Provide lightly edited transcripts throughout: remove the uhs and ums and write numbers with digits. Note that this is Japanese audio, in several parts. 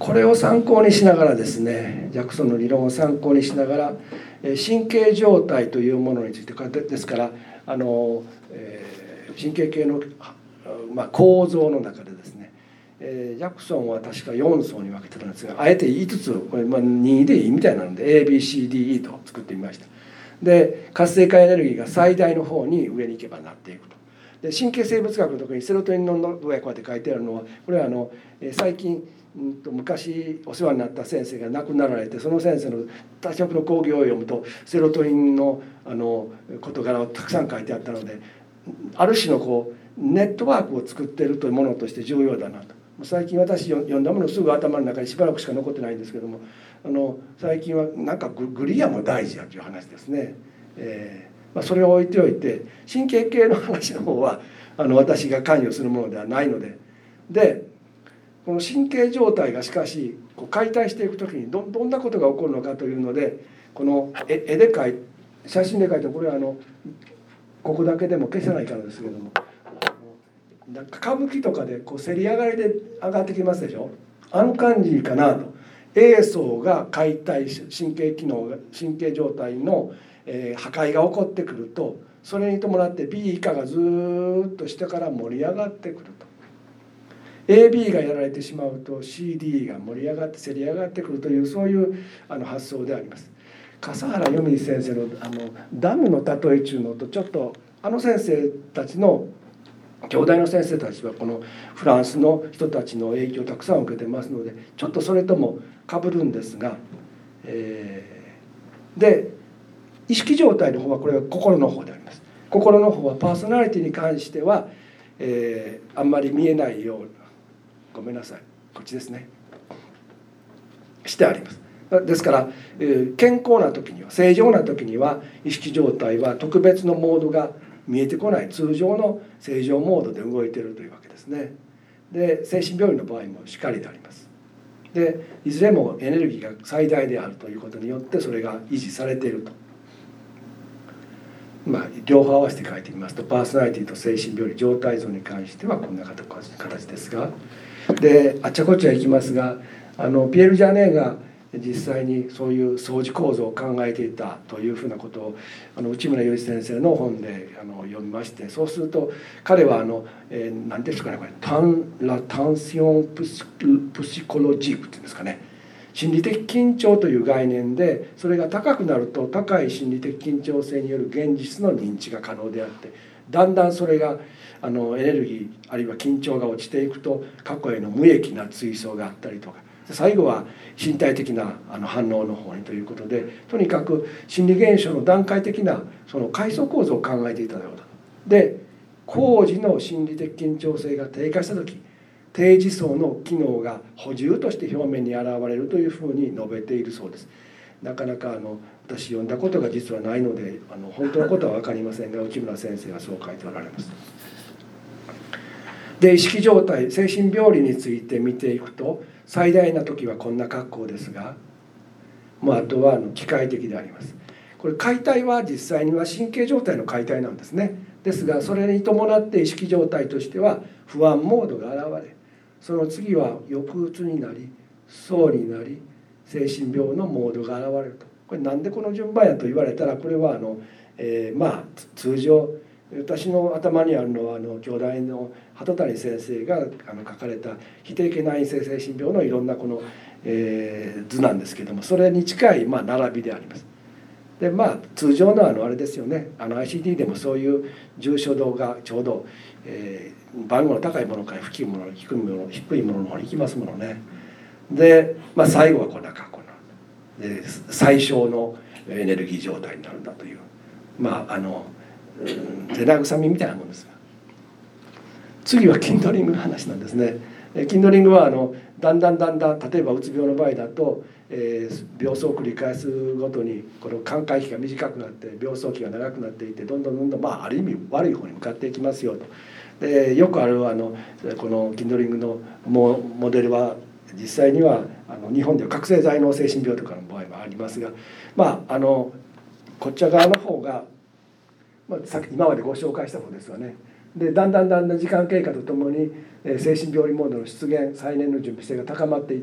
これを参考にしながらですね、ジャクソンの理論を参考にしながら神経状態というものについて、ですから神経系の、構造の中でですね、ジャクソンは確か4層に分けてたんですが、あえて5つこれ、2でいいみたいなので ABCDE と作ってみました。で活性化エネルギーが最大の方に上に行けばなっていくと。で神経生物学のところにセロトニンの度合いこうやって書いてあるのは、これは最近昔お世話になった先生が亡くなられて、その先生の多色の講義を読むとセロトニンの事柄をたくさん書いてあったので、ある種のネットワークを作っているというものとして重要だなと。最近私読んだものすぐ頭の中にしばらくしか残ってないんですけども、最近はなんかグリアも大事だという話ですね。それを置いておいて、神経系の話の方は私が関与するものではないので、この神経状態がしかし解体していくときにどんなことが起こるのかというので、この絵で描いて、写真で描いて、これはここだけでも消せないからですけども、歌舞伎とかでせり上がりで上がってきますでしょ。あの感じかなと。A 層が解体、神経機能が、神経状態の破壊が起こってくると、それに伴って B 以下がずっと下から盛り上がってくると。AB がやられてしまうと CD が盛り上がってせり上がってくるという、そういう発想であります。笠原由美先生のダムの例え中のとちょっと先生たちの兄弟の先生たちはこのフランスの人たちの影響をたくさん受けてますので、ちょっとそれともかぶるんですが、で意識状態の方はこれは心の方であります。心の方はパーソナリティに関しては、あんまり見えないように、ごめんなさい、こっちですね、してあります。ですから、健康な時には、正常な時には意識状態は特別のモードが見えてこない、通常の正常モードで動いているというわけですね。で精神病院の場合もしかりであります。でいずれもエネルギーが最大であるということによってそれが維持されていると。両方合わせて書いてみますと、パーソナリティと精神病理状態像に関してはこんな形ですが、であっちゃこっちゃ行きますが、ピエール・ジャネーが実際にそういう相似構造を考えていたというふうなことを内村祐一先生の本で読みまして、そうすると彼は何ですかね、これタンションプシコロジークっていうんですかね、心理的緊張という概念で、それが高くなると高い心理的緊張性による現実の認知が可能であって、だんだんそれがエネルギーあるいは緊張が落ちていくと過去への無益な追想があったりとか、最後は身体的な反応の方にということで、とにかく心理現象の段階的なその階層構造を考えていただろうと。で高次の心理的緊張性が低下した時、低次層の機能が補充として表面に現れるというふうに述べているそうです。なかなか私読んだことが実はないので本当のことは分かりませんが、内村先生はそう書いておられます。で意識状態、精神病理について見ていくと、最大な時はこんな格好ですが、あとは機械的であります。これ解体は実際には神経状態の解体なんですね。ですがそれに伴って意識状態としては不安モードが現れ、その次は抑うつになり、躁になり、精神病のモードが現れると。これなんでこの順番やと言われたら、これは通常私の頭にあるのは京大の鳩谷先生が書かれた非定型内因性精神病のいろんなこの、図なんですけども、それに近い並びであります。で通常のあれですよね、ICD でもそういう重症度がちょうど、番号の高いものから低いもの低いものの方に行きますものね。で、最後はこんな格好で最小のエネルギー状態になるんだという、手慰みみたいなもんですが、次はキンドリングの話なんですね。キンドリングはだんだん例えばうつ病の場合だと、病巣を繰り返すごとにこの寛解期が短くなって病巣期が長くなっていって、どんどんある意味悪い方に向かっていきますよと。でよくあるこのキンドリングのモデルは実際には日本では覚醒剤脳精神病とかの場合もありますが、こっち側の方が、さっき今までご紹介した方ですよね。でだんだん時間経過とともに精神病理モードの出現再燃の準備性が高まっていって、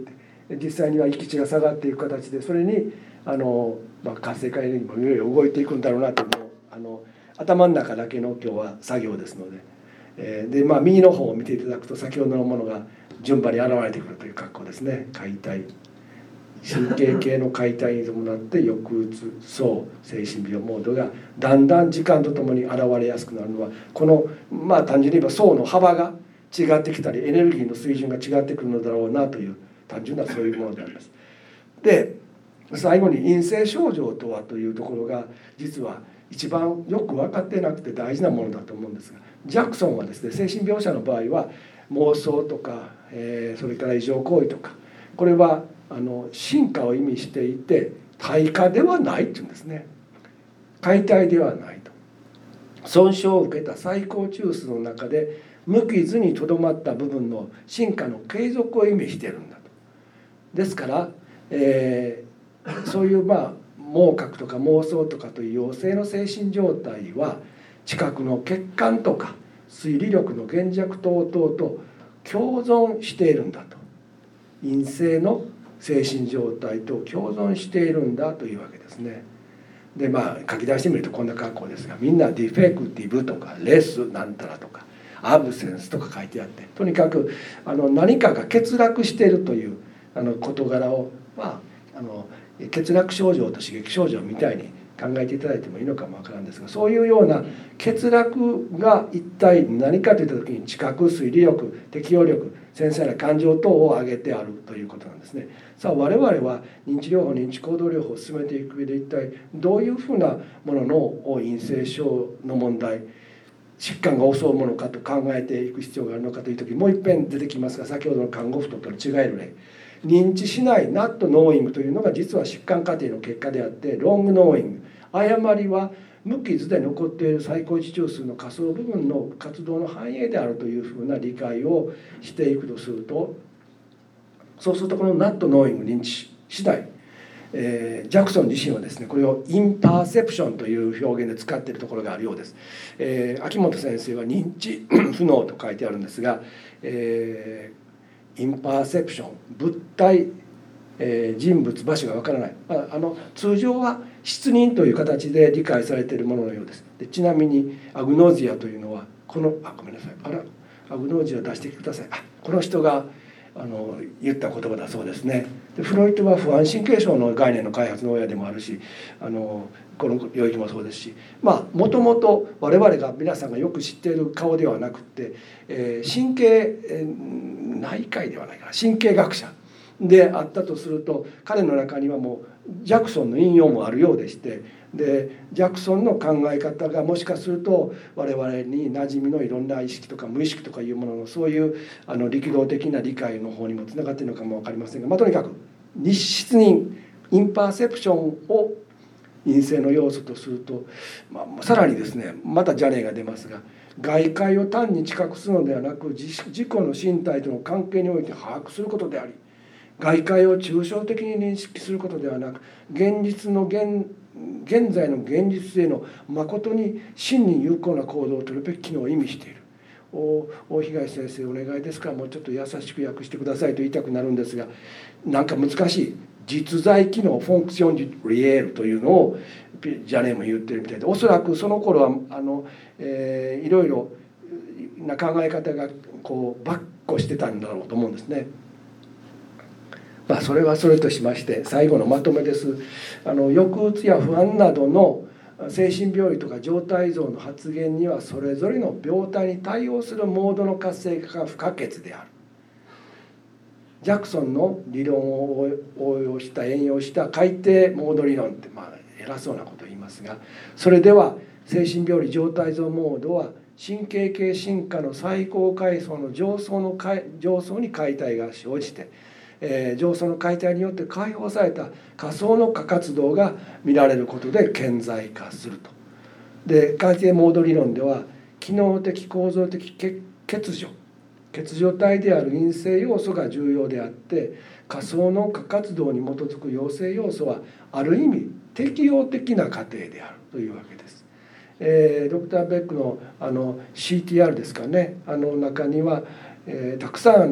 実際には域値が下がっていく形で、それに活性化エネルギーもいろいろ動いていくんだろうなと頭の中だけの今日は作業ですので、右の方を見ていただくと先ほどのものが順番に現れてくるという格好ですね。解体、神経系の解体に伴って抑うつ、躁、精神病モードがだんだん時間とともに現れやすくなるのは、この単純に言えば層の幅が違ってきたりエネルギーの水準が違ってくるのだろうなという単純なそういうものであります。で最後に陰性症状とはというところが実は一番よく分かってなくて大事なものだと思うんですが、ジャクソンはですね、精神病者の場合は妄想とか、それから異常行為とか、これは進化を意味していて退化ではないっていうんですね。解体ではないと。損傷を受けた最高中枢の中で無傷にとどまった部分の進化の継続を意味しているんだと。ですから、そういう妄覚とか妄想とかという陽性の精神状態は知覚の欠陥とか推理力の減弱等々と共存しているんだと。陰性の精神状態と共存しているんだというわけですね。で書き出してみるとこんな格好ですが、みんなディフェクティブとかレスなんたらとかアブセンスとか書いてあって、とにかく何かが欠落しているという事柄を欠落症状と刺激症状みたいに考えていただいてもいいのかもわからんですが、そういうような欠落が一体何かといった時に知覚、推理力、適応力、繊細な感情等を挙げてあるということなんですね。さあ我々は認知療法、認知行動療法を進めていく上で一体どういうふうなものの陰性症の問題、疾患が襲うものかと考えていく必要があるのかという時、もう一遍出てきますが、先ほどの看護婦と違える例、認知しないナットノーイングというのが実は疾患過程の結果であって、ロングノーイング、誤りは無傷で残っている最高値中数の仮想部分の活動の反映であるというふうな理解をしていくとすると、そうするとこのナットノーイング、認知次第、ジャクソン自身はですね、これをインパーセプションという表現で使っているところがあるようです。秋元先生は認知不能と書いてあるんですが、インパーセプション、物体、人物、場所がわからない、通常は失認という形で理解されているもののようです。でちなみにアグノージアというのはごめんなさい、アグノージアを出してください。この人が言った言葉だそうですね。でフロイトは不安神経症の概念の開発の親でもあるし、この領域もそうですし、もともと我々が皆さんがよく知っている顔ではなくて、神経内科医ではないかな、神経学者であったとすると、彼の中にはもうジャクソンの引用もあるようでして、でジャクソンの考え方がもしかすると我々に馴染みのいろんな意識とか無意識とかいうもののそういう力道的な理解の方にもつながっているのかも分かりませんが、とにかく失認、インパーセプションを陰性の要素とすると、さらにですね、また邪念が出ますが、外界を単に知覚するのではなく、自己の身体との関係において把握することであり、外界を抽象的に認識することではなく、現在の現実への誠に真に有効な行動を取るべき機能を意味している。大東先生お願いですからもうちょっと優しく訳してくださいと言いたくなるんですが、なんか難しい実在機能フォンクションジリエールというのをジャネも言ってるみたいで、おそらくその頃はいろいろな考え方がばっこしてたんだろうと思うんですね。それはそれとしまして、最後のまとめです。抑うつや不安などの精神病理とか状態像の発現にはそれぞれの病態に対応するモードの活性化が不可欠である。ジャクソンの理論を援用した改定モード理論って偉そうなことを言いますが、それでは精神病理状態像モードは神経系進化の最高階層の上層に解体が生じて、上層の解体によって解放された下層の過活動が見られることで顕在化すると。で改定モード理論では機能的構造的欠如体である陰性要素が重要であって、下層の過活動に基づく陽性要素はある意味適応的な過程であるというわけです。ドクター・ベックのCTR ですかね、中には、たくさん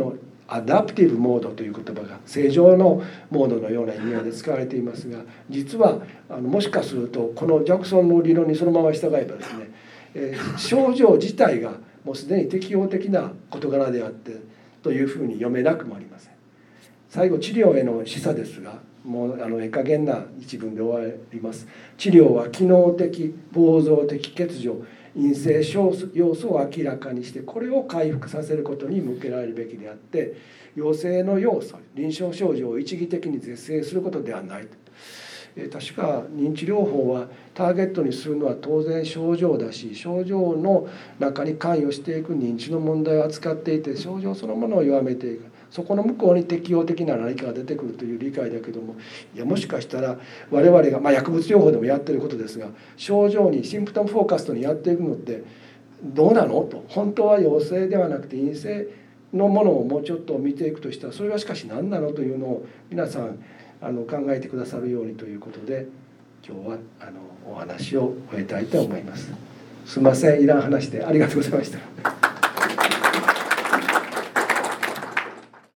アダプティブモードという言葉が正常のモードのような意味合いで使われていますが、実はもしかするとこのジャクソンの理論にそのまま従えばですね、症状自体がもうすでに適応的な事柄であってというふうに読めなくもありません。最後治療への示唆ですが、もう加減な一文で終わります。治療は機能的構造的欠如陰性要素を明らかにしてこれを回復させることに向けられるべきであって、陽性の要素臨床症状を一義的に是正することではない。確か認知療法はターゲットにするのは当然症状だし、症状の中に関与していく認知の問題を扱っていて、症状そのものを弱めていく、そこの向こうに適応的な何かが出てくるという理解だけども、いやもしかしたら我々が、薬物療法でもやってることですが、症状にシンプトムフォーカストにやっていくのってどうなのと、本当は陽性ではなくて陰性のものをもうちょっと見ていくとしたら、それはしかし何なのというのを皆さん考えてくださるようにということで、今日はお話を終えたいと思います。すみません、いらん話でありがとうございました。